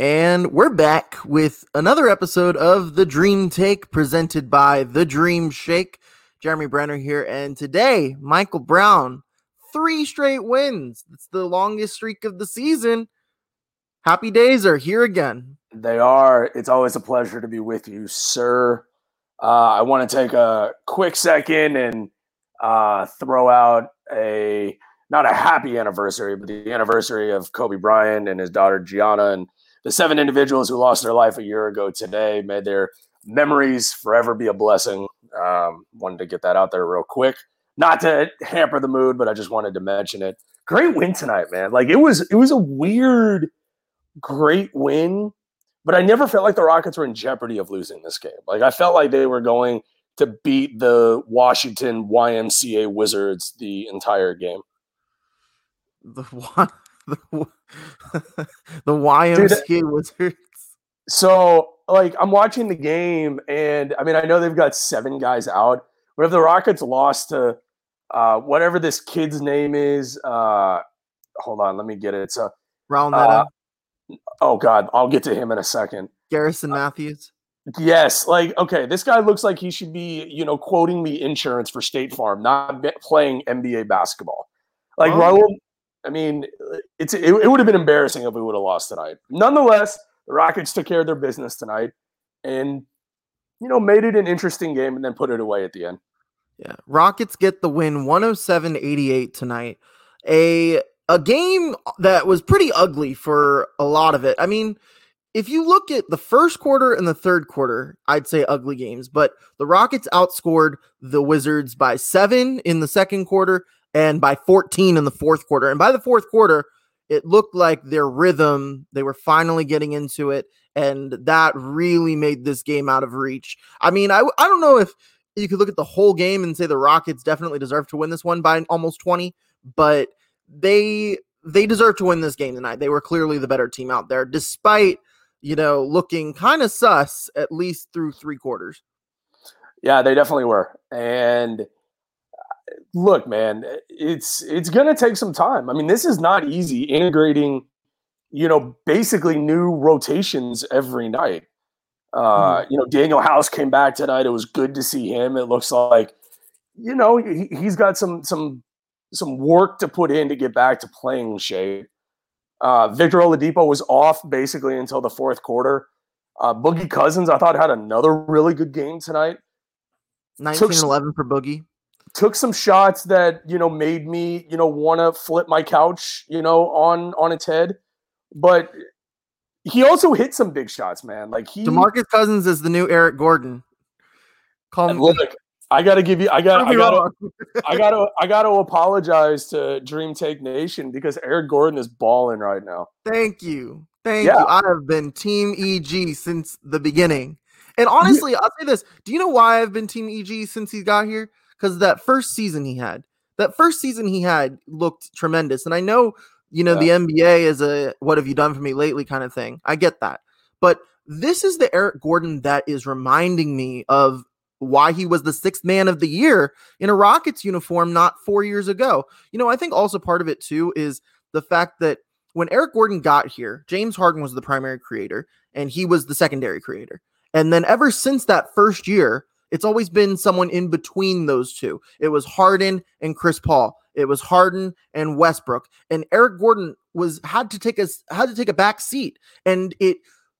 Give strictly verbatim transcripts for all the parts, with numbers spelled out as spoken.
And we're back with another episode of The Dream Take presented by The Dream Shake. Jeremy Brenner here, and today, Michael Brown, three straight wins. It's the longest streak of the season. Happy days are here again. They are. It's always a pleasure to be with you, sir. Uh, I want to take a quick second and uh, throw out a, not a happy anniversary, but the anniversary of Kobe Bryant and his daughter Gianna, and the seven individuals who lost their life a year ago today. May their memories forever be a blessing. Um, wanted to get that out there real quick. Not to hamper the mood, but I just wanted to mention it. Great win tonight, man. Like it was, it was a weird, great win, but I never felt like the Rockets were in jeopardy of losing this game. Like I felt like they were going to beat the Washington Y M C A Wizards the entire game. The one. The, the Y M C A Wizards. So, like, I'm watching the game, and I mean, I know they've got seven guys out, but if the Rockets lost to uh, whatever this kid's name is, uh, hold on, let me get it. So, Raul Neto. Uh, oh God, I'll get to him in a second. Garrison Matthews. Uh, yes, like, okay, this guy looks like he should be, you know, quoting me insurance for State Farm, not be- playing N B A basketball. Like oh. Raul. I mean, it's it, it would have been embarrassing if we would have lost tonight. Nonetheless, the Rockets took care of their business tonight and, you know, made it an interesting game and then put it away at the end. Yeah, Rockets get the win one oh seven eighty-eight tonight. A a game that was pretty ugly for a lot of it. I mean, if you look at the first quarter and the third quarter, I'd say ugly games, but the Rockets outscored the Wizards by seven in the second quarter and by fourteen in the fourth quarter. And by the fourth quarter, it looked like their rhythm, they were finally getting into it, and that really made this game out of reach. I mean, I, I don't know if you could look at the whole game and say the Rockets definitely deserve to win this one by almost twenty, but they they deserve to win this game tonight. They were clearly the better team out there, despite, you know, looking kind of sus, at least through three quarters. Yeah, they definitely were. And look, man, it's it's going to take some time. I mean, this is not easy integrating, you know, basically new rotations every night. Uh, mm-hmm. You know, Daniel House came back tonight. It was good to see him. It looks like, you know, he, he's got some some some work to put in to get back to playing shape. Uh, Victor Oladipo was off basically until the fourth quarter. Uh, Boogie Cousins, I thought, had another really good game tonight. nineteen eleven for Boogie. Took some shots that, you know, made me, you know, want to flip my couch, you know, on, on its head. But he also hit some big shots, man. Like he DeMarcus Cousins is the new Eric Gordon. Call me. Look, I gotta give you I got I gotta I gotta I gotta apologize to Dream Take Nation because Eric Gordon is balling right now. Thank you. Thank yeah. you. I have been Team E G since the beginning. And honestly, I'll say this. Do you know why I've been Team E G since he got here? Because that first season he had, that first season he had looked tremendous. And I know, you know, yeah. the N B A is a what have you done for me lately kind of thing. I get that. But this is the Eric Gordon that is reminding me of why he was the sixth man of the year in a Rockets uniform not four years ago. You know, I think also part of it, too, is the fact that when Eric Gordon got here, James Harden was the primary creator and he was the secondary creator. And then ever since that first year, it's always been someone in between those two. It was Harden and Chris Paul. It was Harden and Westbrook. And Eric Gordon was had to take a had to take a back seat. And it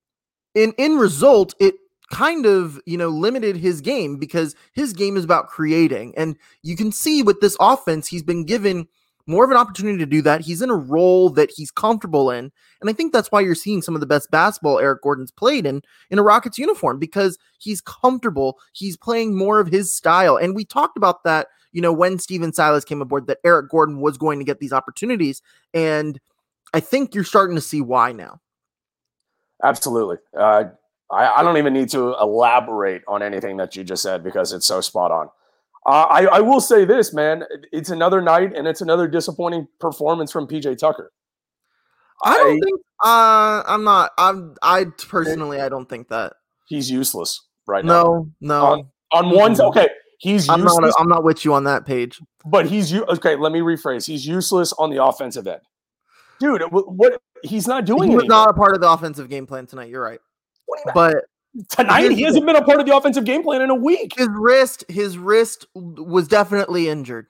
in in result, it kind of, you know, limited his game because his game is about creating. And you can see with this offense, he's been given more of an opportunity to do that. He's in a role that he's comfortable in. And I think that's why you're seeing some of the best basketball Eric Gordon's played in, in a Rockets uniform, because he's comfortable. He's playing more of his style. And we talked about that, you know, when Steven Silas came aboard, that Eric Gordon was going to get these opportunities. And I think you're starting to see why now. Absolutely. Uh, I, I don't even need to elaborate on anything that you just said because it's so spot on. Uh, I, I will say this, man. It's another night, and it's another disappointing performance from P J Tucker. I don't I, think. Uh, I'm not. I'm. I personally, I don't think that he's useless right no, now. No, no. On, on one, okay, he's. I'm useless, not. I'm not with you on that page. But he's okay. Let me rephrase. He's useless on the offensive end. dude, what he's not doing. He was anything. not a part of the offensive game plan tonight. You're right. But tonight he hasn't been a part of the offensive game plan in a week. His wrist, his wrist was definitely injured.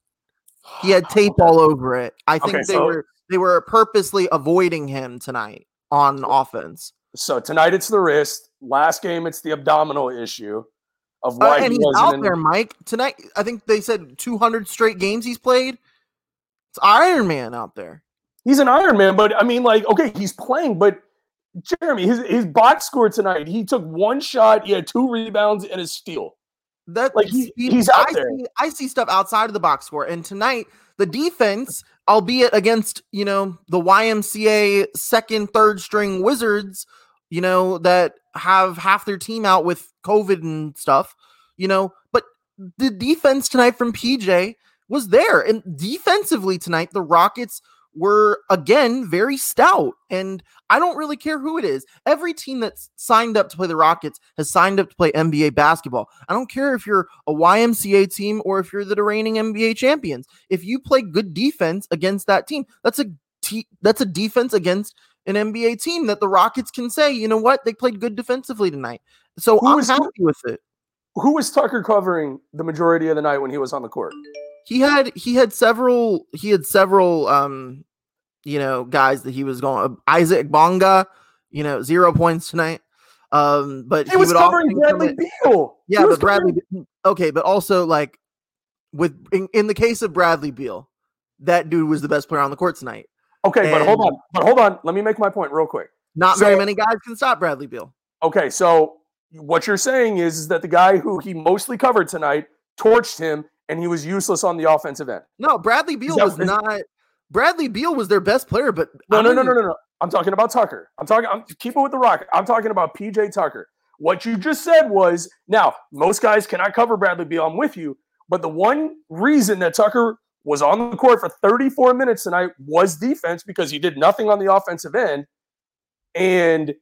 He had tape all over it. I think Okay, they so- were they were purposely avoiding him tonight on offense. So tonight it's the wrist. Last game it's the abdominal issue of Uh, why and he he's wasn't out in. there, Mike. Tonight, I think they said two hundred straight games he's played. It's Iron Man out there. He's an Iron Man, but I mean, like, okay, he's playing, but Jeremy, his his box score tonight, he took one shot, he had two rebounds and a steal. That Like, he- he- he's out I there. See, I see stuff outside of the box score, and tonight the defense, albeit against you know the Y M C A second, third string Wizards, you know that have half their team out with COVID and stuff, you know, but the defense tonight from P J was there, and defensively tonight the Rockets were again very stout, and I don't really care who it is. Every team that's signed up to play the Rockets has signed up to play N B A basketball. I don't care if you're a Y M C A team or if you're the reigning N B A champions. If you play good defense against that team, that's a te- that's a defense against an N B A team that the Rockets can say, you know what, they played good defensively tonight. So Who I'm was- happy with it. Who was Tucker covering the majority of the night when he was on the court? He had he had several he had several um you know guys that he was going Isaac Bonga, you know, zero points tonight. Um but He, was would covering often Bradley come in- Beal. Yeah, He was but Bradley covering- okay, but also like with in, in the case of Bradley Beal, that dude was the best player on the court tonight. Okay, but and- hold on. But hold on. Let me make my point real quick. Not So- very many guys can stop Bradley Beal. Okay, so what you're saying is, is that the guy who he mostly covered tonight torched him and he was useless on the offensive end. No, Bradley Beal that- was is- not Bradley Beal was their best player, but No, I'm no, no, gonna- no, no, no. I'm talking about Tucker. I'm talking. I'm keep it with the Rocket. I'm talking about P J Tucker. What you just said was, now most guys cannot cover Bradley Beal. I'm with you, but the one reason that Tucker was on the court for thirty-four minutes tonight was defense, because he did nothing on the offensive end, and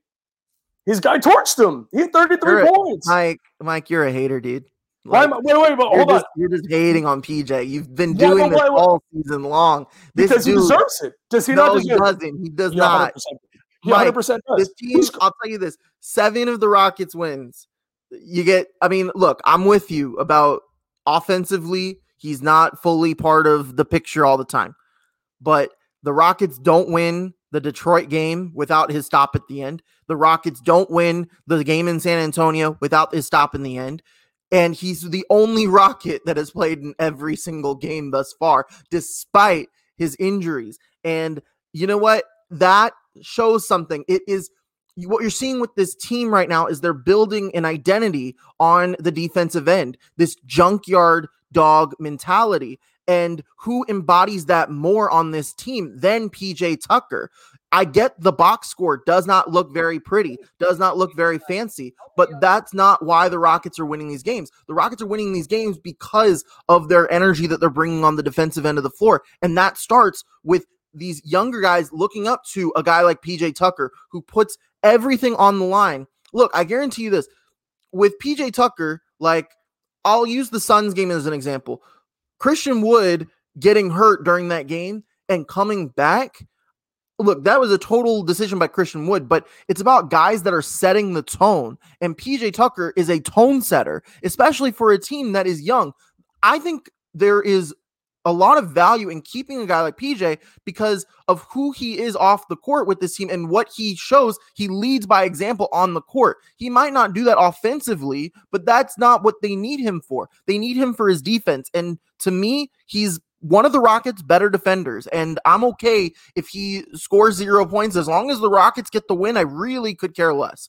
his guy torched him. He had thirty-three You're a- points. Mike, Mike, you're a hater, dude. Why Like, am I, wait, wait, but you're, hold on. just, you're just hating on P J. You've been Yeah, doing but this why- why- all season long. This Because he dude, deserves it. Does he no, not he deserve it? doesn't. He does Yeah, not. one hundred percent. He Mike, one hundred percent does. This team, Who's- I'll tell you this: seven of the Rockets wins. You get. I mean, look, I'm with you about offensively. He's not fully part of the picture all the time, but the Rockets don't win the Detroit game without his stop at the end. The Rockets don't win the game in San Antonio without his stop in the end. And he's the only Rocket that has played in every single game thus far, despite his injuries. And you know what? That shows something. It is what you're seeing with this team right now is they're building an identity on the defensive end, this junkyard dog mentality. And who embodies that more on this team than P J Tucker? I get the box score does not look very pretty, does not look very fancy, but that's not why the Rockets are winning these games. The Rockets are winning these games because of their energy that they're bringing on the defensive end of the floor. And that starts with these younger guys looking up to a guy like P J Tucker, who puts everything on the line. Look, I guarantee you this, with P J Tucker, like, I'll use the Suns game as an example. Christian Wood getting hurt during that game and coming back, look, that was a total decision by Christian Wood, but it's about guys that are setting the tone. And P J Tucker is a tone setter, especially for a team that is young. I think there is a lot of value in keeping a guy like P J because of who he is off the court with this team and what he shows. He leads by example on the court. He might not do that offensively, but that's not what they need him for. They need him for his defense. And to me, he's one of the Rockets' better defenders, and I'm okay if he scores zero points. As long as the Rockets get the win, I really could care less.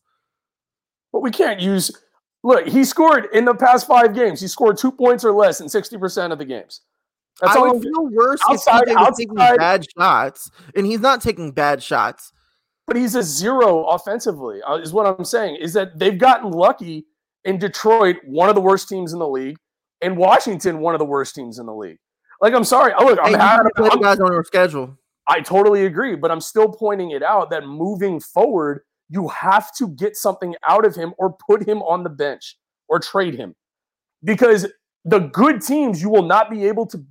But we can't use – look, he scored in the past five games. He scored two points or less in sixty percent of the games. That's I all would I'm- feel worse outside- if P J was outside- taking bad shots, and he's not taking bad shots. But he's a zero offensively, uh, is what I'm saying, is that they've gotten lucky in Detroit, one of the worst teams in the league, and Washington, one of the worst teams in the league. Like, I'm sorry. Oh, look, I'm Hey, you happy. gotta play the guys on your schedule. I totally agree, but I'm still pointing it out that moving forward, you have to get something out of him or put him on the bench or trade him. Because the good teams you will not be able to beat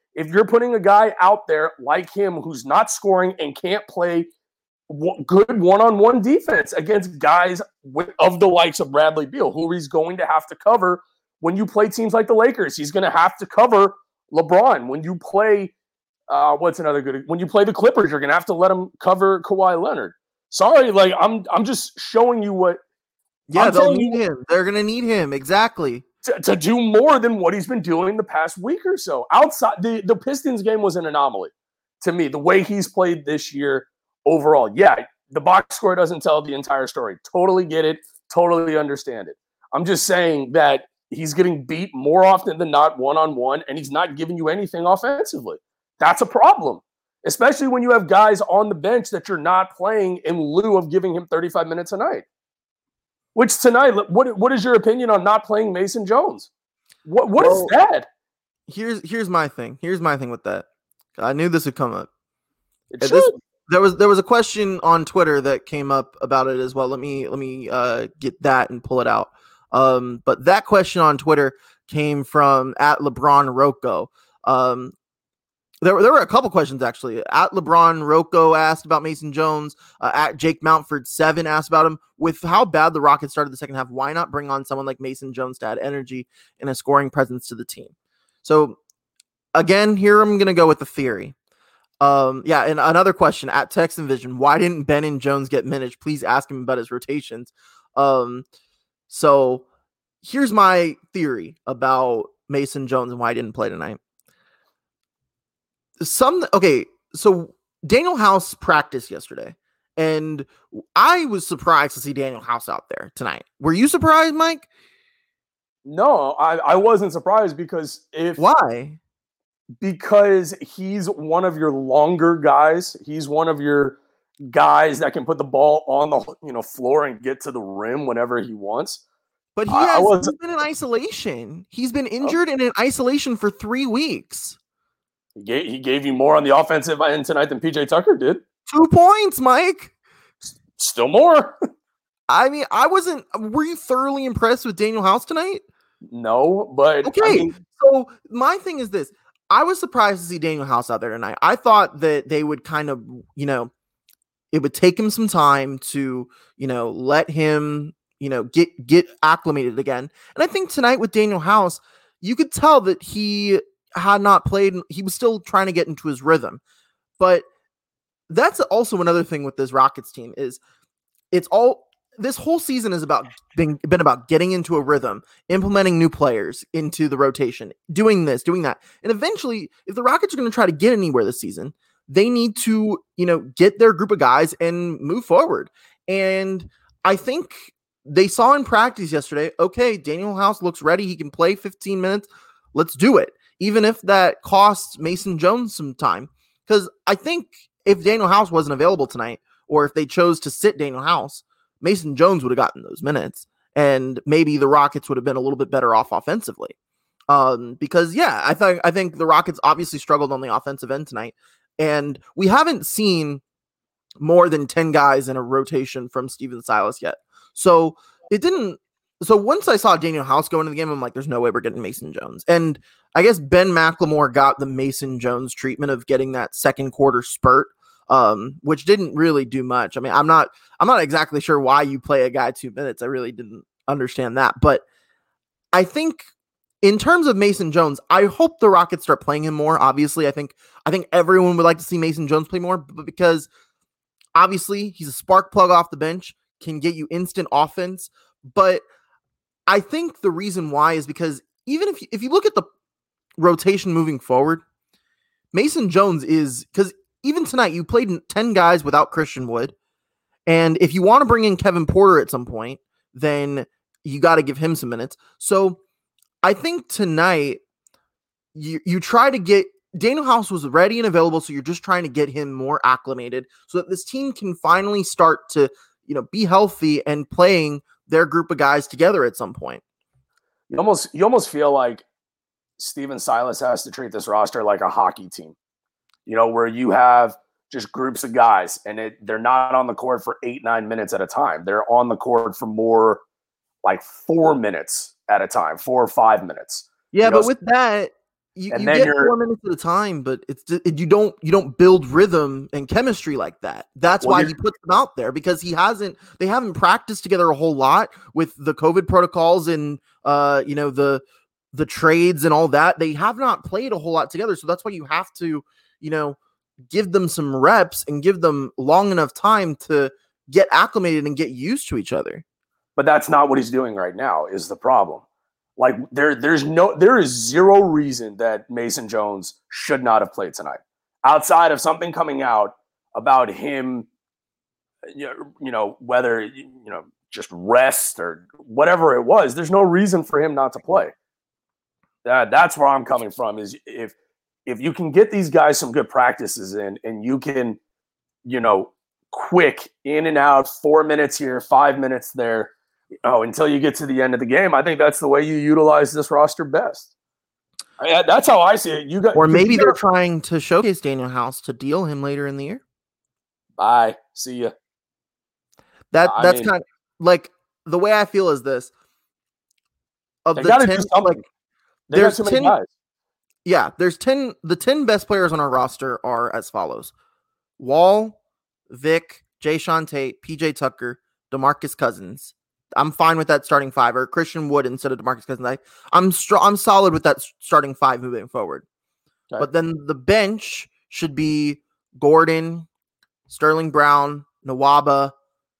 If you're putting a guy out there like him who's not scoring and can't play good one-on-one defense against guys with, of the likes of Bradley Beal, who he's going to have to cover when you play teams like the Lakers. He's going to have to cover LeBron. When you play, uh, what's another good? When you play the Clippers, you're going to have to let him cover Kawhi Leonard. Sorry, like I'm, I'm just showing you what. Yeah, I'm they'll need you, him. They're going to need him exactly to, to do more than what he's been doing the past week or so. Outside the the Pistons game was an anomaly to me. The way he's played this year. Overall, yeah, the box score doesn't tell the entire story. Totally get it. Totally understand it. I'm just saying that he's getting beat more often than not one-on-one, and he's not giving you anything offensively. That's a problem, especially when you have guys on the bench that you're not playing in lieu of giving him thirty-five minutes a night. Which tonight, what what is your opinion on not playing Mason Jones? What What well, is that? Here's, here's my thing. Here's my thing with that. I knew this would come up. It should. This, There was there was a question on Twitter that came up about it as well. Let me let me uh, get that and pull it out. Um, but that question on Twitter came from at LeBron Rocco. Um, there were there were a couple questions actually. At LeBron Rocco asked about Mason Jones. Uh, at Jake Mountford seven asked about him. With how bad the Rockets started the second half, why not bring on someone like Mason Jones to add energy and a scoring presence to the team? So again, here I'm gonna go with the theory. Um, yeah, and another question at Text and Vision: why didn't Ben and Jones get minutes? Please ask him about his rotations. Um, so here's my theory about Mason Jones and why he didn't play tonight. Some okay, so Daniel House practiced yesterday, and I was surprised to see Daniel House out there tonight. Were you surprised, Mike? No, I, I wasn't surprised because if why? Because he's one of your longer guys. He's one of your guys that can put the ball on the you know floor and get to the rim whenever he wants. But he has was, he's been in isolation. He's been injured oh. and in isolation for three weeks. He gave, he gave you more on the offensive end tonight than P J Tucker did. Two points, Mike. Still more. I mean, I wasn't. Were you thoroughly impressed with Daniel House tonight? No, but okay. I mean, so my thing is this. I was surprised to see Daniel House out there tonight. I thought that they would kind of, you know, it would take him some time to, you know, let him, you know, get get acclimated again. And I think tonight with Daniel House, you could tell that he had not played. He was still trying to get into his rhythm. But that's also another thing with this Rockets team is it's all this whole season is about being been about getting into a rhythm, implementing new players into the rotation, doing this, doing that. And eventually, if the Rockets are going to try to get anywhere this season, they need to, you know, get their group of guys and move forward. And I think they saw in practice yesterday, okay, Daniel House looks ready. He can play fifteen minutes. Let's do it. Even if that costs Mason Jones some time. Because I think if Daniel House wasn't available tonight, or if they chose to sit Daniel House, Mason Jones would have gotten those minutes, and maybe the Rockets would have been a little bit better off offensively. Um, because yeah, I think I think the Rockets obviously struggled on the offensive end tonight, and we haven't seen more than ten guys in a rotation from Stephen Silas yet. So it didn't. So once I saw Daniel House go into the game, I'm like, there's no way we're getting Mason Jones. And I guess Ben McLemore got the Mason Jones treatment of getting that second quarter spurt. Um, which didn't really do much. I mean, I'm not, I'm not exactly sure why you play a guy two minutes. I really didn't understand that, but I think in terms of Mason Jones, I hope the Rockets start playing him more. Obviously, I think, I think everyone would like to see Mason Jones play more, but because obviously he's a spark plug off the bench, can get you instant offense. But I think the reason why is because even if you, if you look at the rotation moving forward, Mason Jones is because even tonight, you played ten guys without Christian Wood. And if you want to bring in Kevin Porter at some point, then you got to give him some minutes. So I think tonight, you, you try to get Daniel House was ready and available. So you're just trying to get him more acclimated so that this team can finally start to, you know, be healthy and playing their group of guys together at some point. You almost, you almost feel like Stephen Silas has to treat this roster like a hockey team. You know, where you have just groups of guys and it, they're not on the court for eight, nine minutes at a time. They're on the court for more like four minutes at a time, four or five minutes. Yeah, you but know, with that, You, and you then get you're four minutes at a time, but it's you don't you don't build rhythm and chemistry like that. That's well, why he puts them out there, because he hasn't they haven't practiced together a whole lot with the COVID protocols and uh you know the the trades and all that. They have not played a whole lot together, so that's why you have to you know give them some reps and give them long enough time to get acclimated and get used to each other. But that's not what he's doing right now is the problem. Like there, there's no, there is zero reason that Mason Jones should not have played tonight, outside of something coming out about him, you know, whether you know just rest or whatever it was. There's no reason for him not to play. That that's where I'm coming from. Is if if you can get these guys some good practices in, and you can, you know, quick in and out, four minutes here, five minutes there. Oh, until you get to the end of the game, I think that's the way you utilize this roster best. I, that's how I see it. You got, or maybe you they're got, trying to showcase Daniel House to deal him later in the year. Bye. See ya. That I that's mean, kind of like the way I feel is this. Of they the got to do ten, something. like, They there's got too many ten. guys. Yeah, there's ten. The ten best players on our roster are as follows: Wall, Vic, Jayshawn Tate, P J Tucker, DeMarcus Cousins. I'm fine with that starting five, or Christian Wood instead of DeMarcus Cousins. I, I'm str- I'm solid with that starting five moving forward. Okay. But then the bench should be Gordon, Sterling Brown, Nwaba,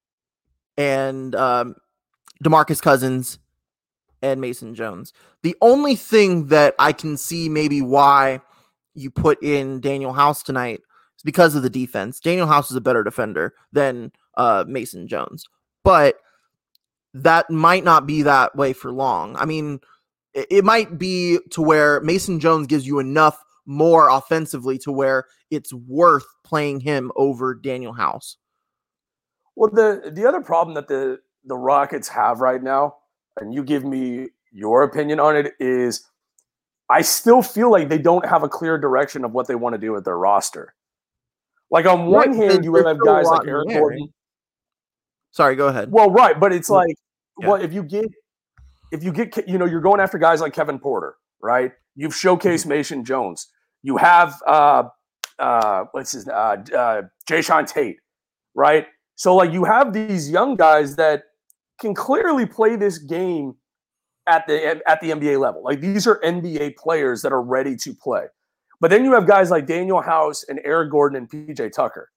and um, DeMarcus Cousins, and Mason Jones. The only thing that I can see maybe why you put in Daniel House tonight is because of the defense. Daniel House is a better defender than uh, Mason Jones, but that might not be that way for long. I mean, it, it might be to where Mason Jones gives you enough more offensively to where it's worth playing him over Daniel House. Well, the the other problem that the, the Rockets have right now, and you give me your opinion on it, is I still feel like they don't have a clear direction of what they want to do with their roster. Like on one right, hand, you have guys like Eric Gordon. Sorry, go ahead. Well, right, but it's like, yeah. well, if you get, if you get, you know, you're going after guys like Kevin Porter, right? You've showcased mm-hmm. Mason Jones. You have, uh, uh, what's his, uh, uh, Jayshawn Tate, right? So like you have these young guys that can clearly play this game at the at the N B A level. Like these are N B A players that are ready to play. But then you have guys like Daniel House and Eric Gordon and P J Tucker.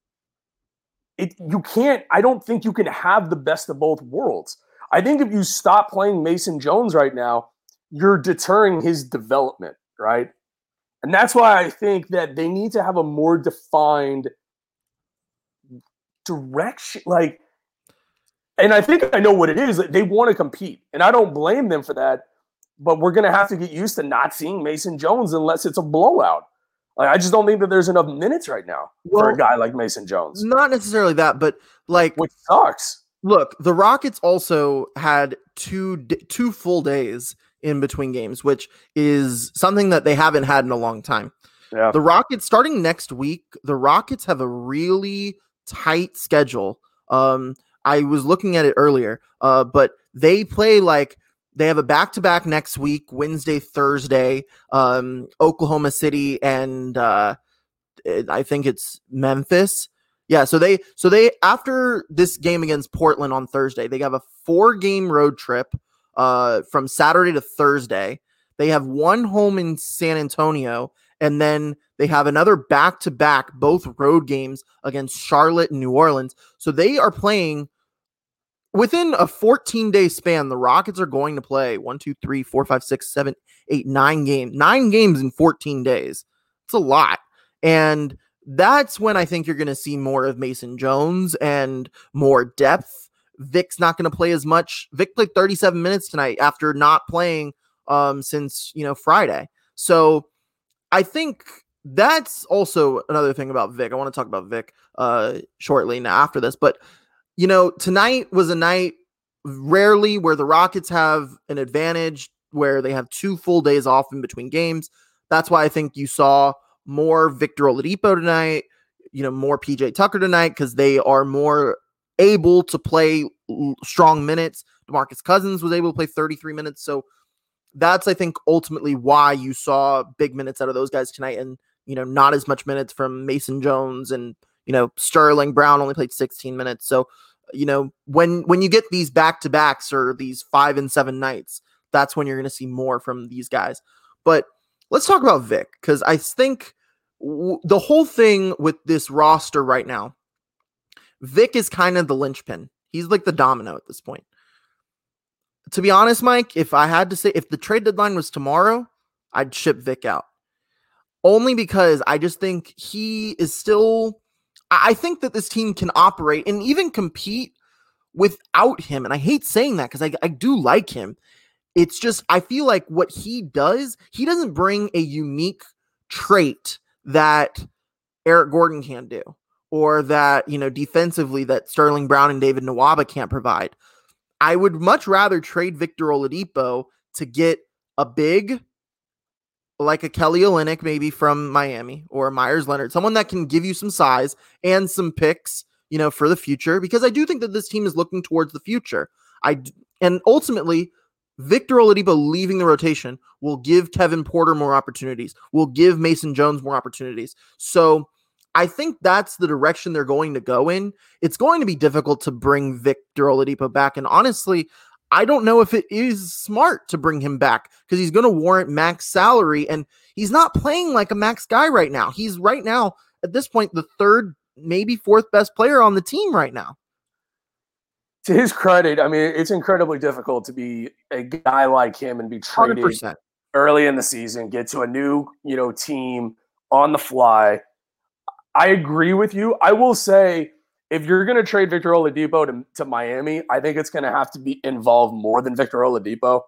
It, you can't, I don't think you can have the best of both worlds. I think if you stop playing Mason Jones right now, you're deterring his development, right? And that's why I think that they need to have a more defined direction. Like, and I think I know what it is. They want to compete, and I don't blame them for that. But we're going to have to get used to not seeing Mason Jones unless it's a blowout. Like, I just don't think that there's enough minutes right now well, for a guy like Mason Jones. Not necessarily that, but like, which sucks. Look, the Rockets also had two two full days in between games, which is something that they haven't had in a long time. Yeah. The Rockets, starting next week, the Rockets have a really tight schedule. Um, I was looking at it earlier, uh, but they play like they have a back-to-back next week, Wednesday, Thursday, um, Oklahoma City, and uh, I think it's Memphis. Yeah, so they so they after this game against Portland on Thursday, they have a four-game road trip uh, from Saturday to Thursday. They have one home in San Antonio, and then they have another back-to-back, both road games against Charlotte and New Orleans. So they are playing within a fourteen-day span. The Rockets are going to play one, two, three, four, five, six, seven, eight, nine games. Nine games in fourteen days. It's a lot. And that's when I think you're going to see more of Mason Jones and more depth. Vic's not going to play as much. Vic played thirty-seven minutes tonight after not playing um, since, you know, Friday. So I think that's also another thing about Vic. I want to talk about Vic uh, shortly now after this. But, you know, tonight was a night rarely where the Rockets have an advantage, where they have two full days off in between games. That's why I think you saw more Victor Oladipo tonight, you know, more P J Tucker tonight, because they are more able to play strong minutes. DeMarcus Cousins was able to play thirty-three minutes. So that's, I think, ultimately why you saw big minutes out of those guys tonight and, you know, not as much minutes from Mason Jones and, you know, Sterling Brown only played sixteen minutes. So, you know, when, when you get these back-to-backs or these five and seven nights, that's when you're going to see more from these guys. But let's talk about Vic, because I think w- the whole thing with this roster right now, Vic is kind of the linchpin. He's like the domino at this point. To be honest, Mike, if I had to say, if the trade deadline was tomorrow, I'd ship Vic out. Only because I just think he is still, I think that this team can operate and even compete without him. And I hate saying that because I, I do like him. It's just, I feel like what he does, he doesn't bring a unique trait that Eric Gordon can do, or that, you know, defensively that Sterling Brown and David Nwaba can't provide. I would much rather trade Victor Oladipo to get a big, like a Kelly Olynyk maybe from Miami, or Myers Leonard, someone that can give you some size and some picks, you know, for the future, because I do think that this team is looking towards the future. I and ultimately Victor Oladipo leaving the rotation will give Kevin Porter more opportunities, will give Mason Jones more opportunities. So I think that's the direction they're going to go in. It's going to be difficult to bring Victor Oladipo back, and honestly, I don't know if it is smart to bring him back because he's going to warrant max salary, and he's not playing like a max guy right now. He's right now, at this point, the third, maybe fourth best player on the team right now. To his credit, I mean, it's incredibly difficult to be a guy like him and be traded one hundred percent early in the season, get to a new, you know, team on the fly. I agree with you. I will say, if you're going to trade Victor Oladipo to, to Miami, I think it's going to have to be involved more than Victor Oladipo.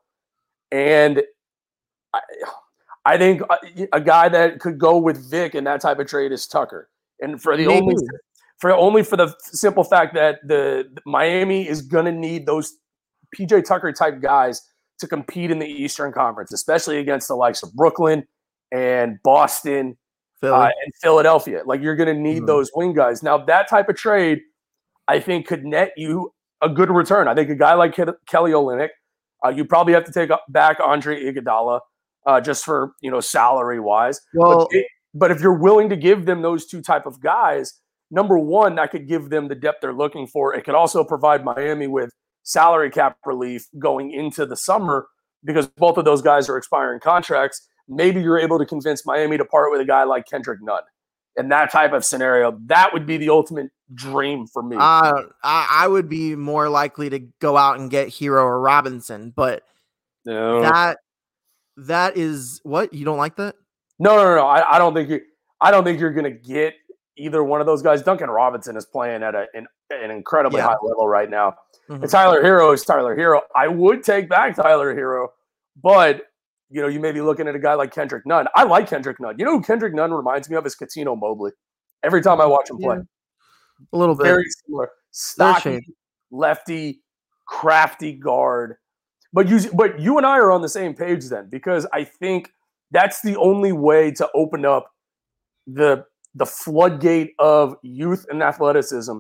And I, I think a, a guy that could go with Vic in that type of trade is Tucker. And for the Maybe. only for only for the simple fact that the, the Miami is going to need those P J Tucker type guys to compete in the Eastern Conference, especially against the likes of Brooklyn and Boston. Uh, and Philadelphia. Like, you're going to need mm-hmm. those wing guys. Now, that type of trade, I think, could net you a good return. I think a guy like Ke- Kelly Olynyk, uh, you probably have to take back Andre Iguodala uh, just for, you know, salary-wise. Well, but, it, but if you're willing to give them those two type of guys, number one, that could give them the depth they're looking for. It could also provide Miami with salary cap relief going into the summer because both of those guys are expiring contracts. Maybe you're able to convince Miami to part with a guy like Kendrick Nunn. In that type of scenario, that would be the ultimate dream for me. Uh, I, I would be more likely to go out and get Hero or Robinson, but no. that that is what you don't like that? No, no, no, no. I, I don't think you. I don't think you're going to get either one of those guys. Duncan Robinson is playing at a, an, an incredibly yeah. high level right now. Mm-hmm. And Tyler Hero is Tyler Hero. I would take back Tyler Hero, but you know, you may be looking at a guy like Kendrick Nunn. I like Kendrick Nunn. You know who Kendrick Nunn reminds me of is Katino Mobley. Every time I watch him play. Yeah. A little bit. Very similar. Stocky, lefty, crafty guard. But you, but you and I are on the same page then, because I think that's the only way to open up the the floodgate of youth and athleticism.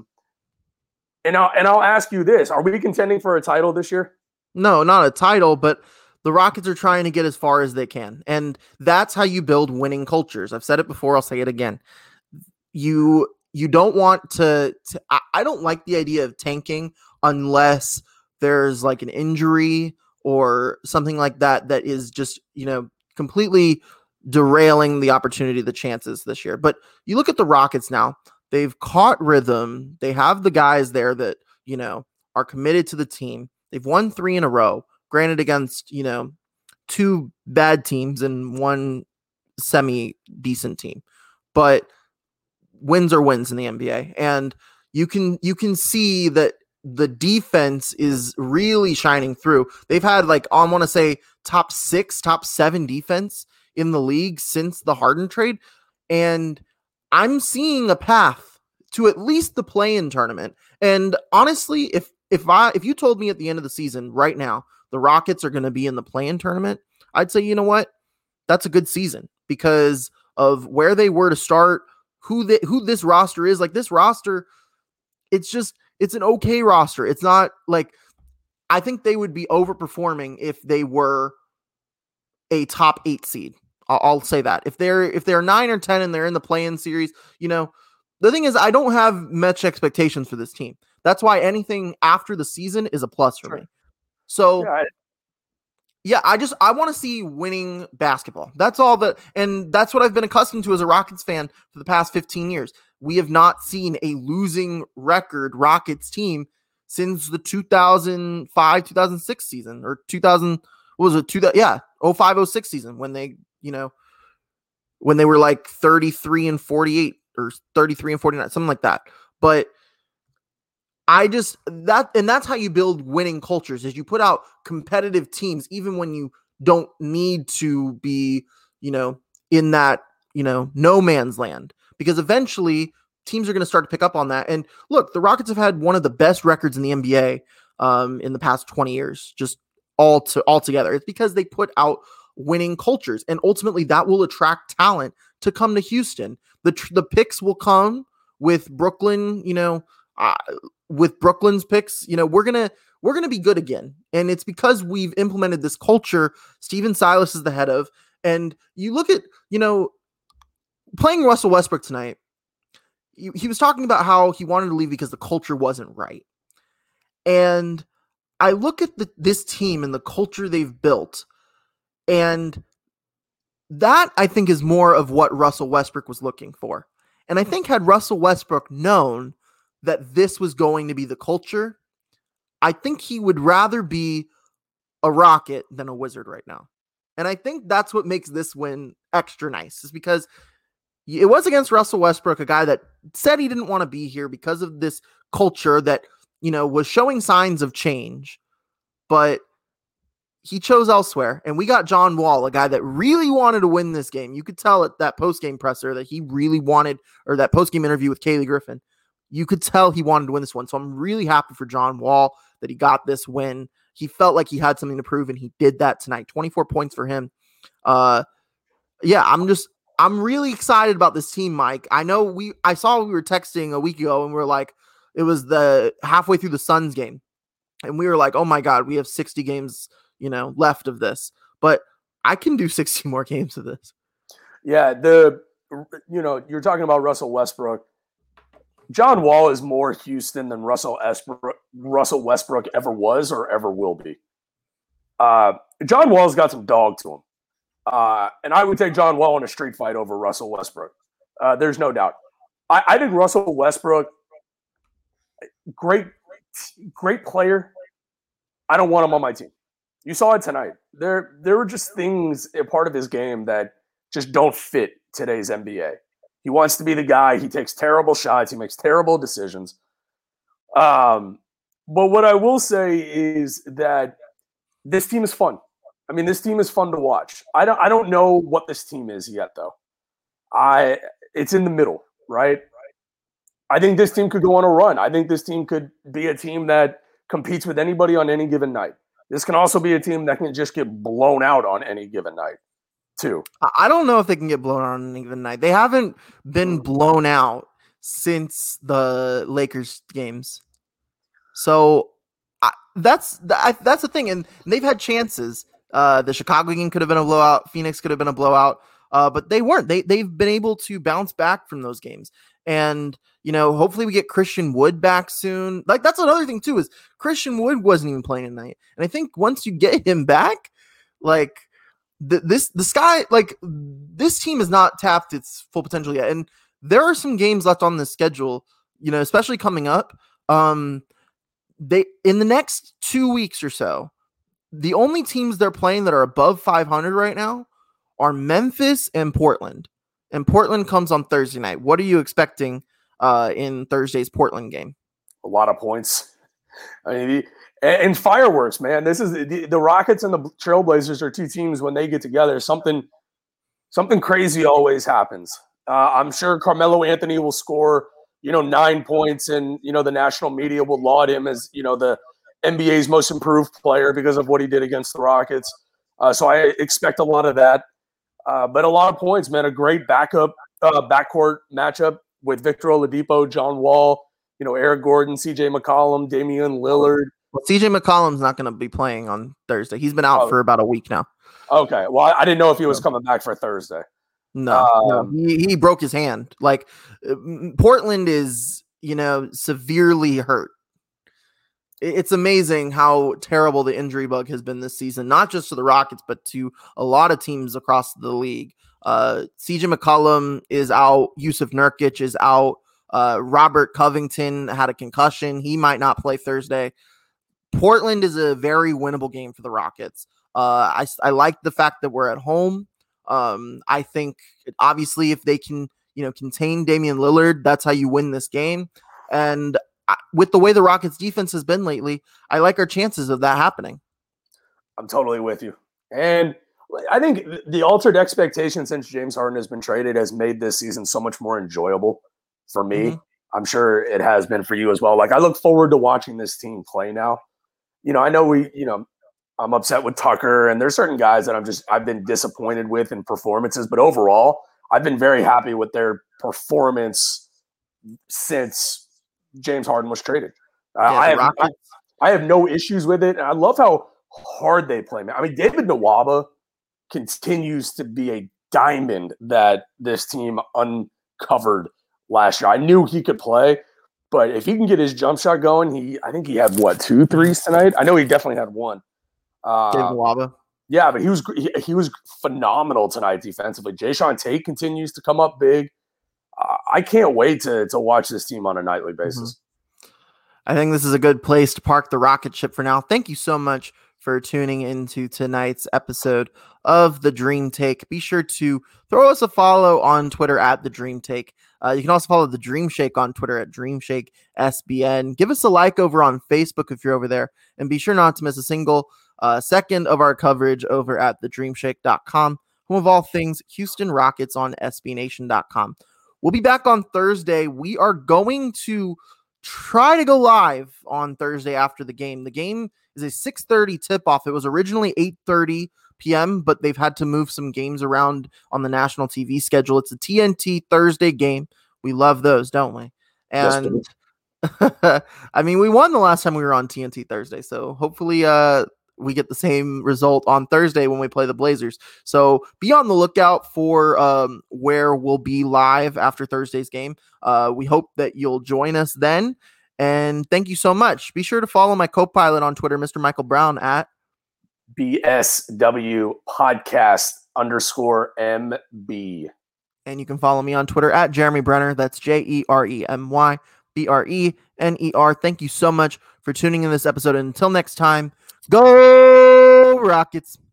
And I'll, and I'll ask you this. Are we contending for a title this year? No, not a title, but the Rockets are trying to get as far as they can. And that's how you build winning cultures. I've said it before. I'll say it again. You you don't want to, to I, I don't like the idea of tanking unless there's like an injury or something like that that is just, you know, completely derailing the opportunity, the chances this year. But you look at the Rockets now. They've caught rhythm. They have the guys there that, you know, are committed to the team. They've won three in a row. Granted, against, you know, two bad teams and one semi-decent team. But wins are wins in the N B A. And you can you can see that the defense is really shining through. They've had, like, I want to say top six, top seven defense in the league since the Harden trade. And I'm seeing a path to at least the play-in tournament. And honestly, if if I if you told me at the end of the season right now, the Rockets are going to be in the play-in tournament, I'd say, you know what? That's a good season because of where they were to start, who they, who this roster is. Like, this roster, it's just, it's an okay roster. It's not like, I think they would be overperforming if they were a top eight seed. I'll, I'll say that. If they're if they're nine or ten and they're in the play-in series, you know, the thing is, I don't have much expectations for this team. That's why anything after the season is a plus for sure. me. So, yeah, I, yeah, I just I want to see winning basketball. That's all that, and that's what I've been accustomed to as a Rockets fan for the past fifteen years. We have not seen a losing record Rockets team since the two thousand five two thousand six season, or two thousand what was it two that yeah oh five oh six season, when they you know when they were like thirty-three and forty-eight or thirty-three and forty-nine, something like that. But I just that and that's how you build winning cultures, is you put out competitive teams even when you don't need to be, you know, in that, you know, no man's land, because eventually teams are going to start to pick up on that. And look, the Rockets have had one of the best records in the N B A um, in the past twenty years, just all to all together. It's because they put out winning cultures, and ultimately that will attract talent to come to Houston. The the picks will come with Brooklyn, you know, uh, with Brooklyn's picks, you know, we're going to we're going to be good again. And it's because we've implemented this culture Stephen Silas is the head of. And you look at, you know, playing Russell Westbrook tonight, he, he was talking about how he wanted to leave because the culture wasn't right. And I look at the, this team and the culture they've built, and that, I think, is more of what Russell Westbrook was looking for. And I think had Russell Westbrook known that this was going to be the culture, I think he would rather be a Rocket than a Wizard right now. And I think that's what makes this win extra nice, is because it was against Russell Westbrook, a guy that said he didn't want to be here because of this culture that, you know, was showing signs of change, but he chose elsewhere. And we got John Wall, a guy that really wanted to win this game. You could tell at that post-game presser that he really wanted, or that post-game interview with Kaylee Griffin, you could tell he wanted to win this one. So I'm really happy for John Wall that he got this win. He felt like he had something to prove, and he did that tonight. twenty-four points for him. Uh, yeah, I'm just, I'm really excited about this team, Mike. I know we, I saw we were texting a week ago, and we we're like, it was the halfway through the Suns game, and we were like, oh my God, we have sixty games, you know, left of this. But I can do sixty more games of this. Yeah, the, you know, you're talking about Russell Westbrook. John Wall is more Houston than Russell Westbrook, Russell Westbrook ever was or ever will be. Uh, John Wall's got some dog to him. Uh, and I would take John Wall in a street fight over Russell Westbrook. Uh, there's no doubt. I, I think Russell Westbrook, great, great player. I don't want him on my team. You saw it tonight. There, there were just things, a part of his game that just don't fit today's N B A. He wants to be the guy. He takes terrible shots. He makes terrible decisions. Um, but what I will say is that this team is fun. I mean, this team is fun to watch. I don't. I don't know what this team is yet, though. I. It's in the middle, right? I think this team could go on a run. I think this team could be a team that competes with anybody on any given night. This can also be a team that can just get blown out on any given night, too. I don't know if they can get blown out on any given night. They haven't been blown out since the Lakers games. So I, that's I, that's the thing. And they've had chances. Uh, the Chicago game could have been a blowout. Phoenix could have been a blowout. Uh, but they weren't. They, they've been able to bounce back from those games. And, you know, hopefully we get Christian Wood back soon. Like, that's another thing, too, is Christian Wood wasn't even playing tonight. And I think once you get him back, like, the, this, the sky, like, this team has not tapped its full potential yet. And there are some games left on the schedule, you know, especially coming up. Um, they, in the next two weeks or so, the only teams they're playing that are above five hundred right now are Memphis and Portland. And Portland comes on Thursday night. What are you expecting uh, in Thursday's Portland game? A lot of points. I mean, the, and, and fireworks, man. This is the, the Rockets and the Trailblazers are two teams when they get together. Something, something crazy always happens. Uh, I'm sure Carmelo Anthony will score, you know, nine points, and you know the national media will laud him as you know the N B A's most improved player because of what he did against the Rockets. Uh, so I expect a lot of that. Uh, but a lot of points, man. A great backup, uh, backcourt matchup with Victor Oladipo, John Wall, you know, Eric Gordon, C J McCollum, Damian Lillard. Well, C J McCollum's not going to be playing on Thursday. He's been out oh. for about a week now. Okay. Well, I didn't know if he was coming back for Thursday. No, um, no. He, he broke his hand. Like, Portland is, you know, severely hurt. It's amazing how terrible the injury bug has been this season, not just to the Rockets, but to a lot of teams across the league. Uh, C J McCollum is out. Yusuf Nurkic is out. Uh, Robert Covington had a concussion. He might not play Thursday. Portland is a very winnable game for the Rockets. Uh, I, I like the fact that we're at home. Um, I think obviously if they can, you know, contain Damian Lillard, that's how you win this game. And I, with the way the Rockets defense has been lately, I like our chances of that happening. I'm totally with you. And I think the altered expectation since James Harden has been traded has made this season so much more enjoyable for me. Mm-hmm. I'm sure it has been for you as well. Like, I look forward to watching this team play now. You know, I know we, you know, I'm upset with Tucker, and there's certain guys that I'm just, I've been disappointed with in performances, but overall, I've been very happy with their performance since James Harden was traded. Uh, yeah, I, have, I, I have no issues with it. And I love how hard they play. I mean, David Nwaba continues to be a diamond that this team uncovered last year. I knew he could play, but if he can get his jump shot going, he, I think he had what, two threes tonight? I know he definitely had one. Uh, David Nwaba. Yeah, but he was he, he was phenomenal tonight defensively. Jayshawn Tate continues to come up big. Uh, I can't wait to to watch this team on a nightly basis. Mm-hmm. I think this is a good place to park the rocket ship for now. Thank you so much for tuning into tonight's episode of The Dream Take. Be sure to throw us a follow on Twitter at The Dream Take. Uh, you can also follow The Dream Shake on Twitter at Dream Shake S B N. Give us a like over on Facebook if you're over there. And be sure not to miss a single uh, second of our coverage over at the dream shake dot com. Home of all things Houston Rockets on S B Nation dot com. We'll be back on Thursday. We are going to try to go live on Thursday after the game. The game is a six thirty tip-off. It was originally eight thirty p.m., but they've had to move some games around on the national T V schedule. It's a T N T Thursday game. We love those, don't we? And yes, I mean, we won the last time we were on T N T Thursday, so hopefully uh, we get the same result on Thursday when we play the Blazers. So be on the lookout for um, where we'll be live after Thursday's game. Uh, we hope that you'll join us then. And thank you so much. Be sure to follow my co-pilot on Twitter, Mister Michael Brown, at B S W podcast underscore M B. And you can follow me on Twitter at Jeremy Brenner. That's J E R E M Y B R E N E R. Thank you so much for tuning in this episode. And until next time, go Rockets.